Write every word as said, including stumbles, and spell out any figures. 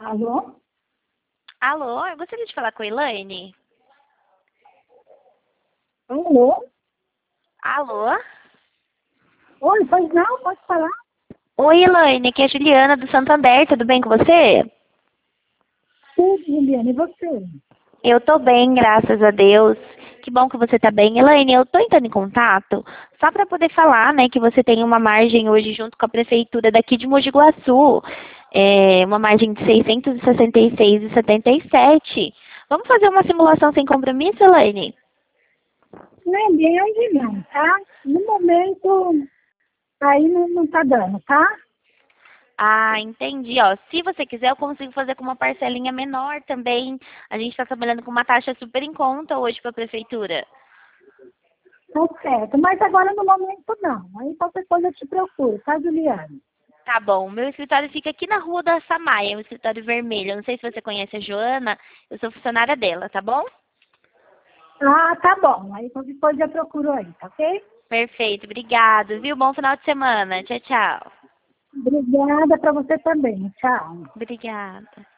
Alô? Alô, eu gostaria de falar com a Elaine. Alô? Alô? Oi, pois não, pode falar? Oi, Elaine, aqui é a Juliana do Santander, tudo bem com você? Tudo, Juliana, e você? Eu tô bem, graças a Deus. Que bom que você tá bem. Elaine, eu tô entrando em contato só para poder falar, né, que você tem uma margem hoje junto com a prefeitura daqui de Mogi Guaçu, é, uma margem de seiscentos e sessenta e seis vírgula setenta e sete. Vamos fazer uma simulação sem compromisso, Elaine? Nem bem ainda não, tá? No momento, aí não, não tá dando, tá? Ah, entendi. Ó, se você quiser, eu consigo fazer com uma parcelinha menor também. A gente está trabalhando com uma taxa super em conta hoje para a prefeitura. Tá certo, mas agora no momento não. Aí qualquer coisa eu te procuro, tá, Juliana? Tá bom. Meu escritório fica aqui na rua da Samaia, é um escritório vermelho. Eu não sei se você conhece a Joana, eu sou funcionária dela, tá bom? Ah, tá bom. Aí qualquer coisa eu procuro aí, tá ok? Perfeito, obrigado, viu? Bom final de semana. Tchau, tchau. Obrigada pra você também. Tchau. Obrigada.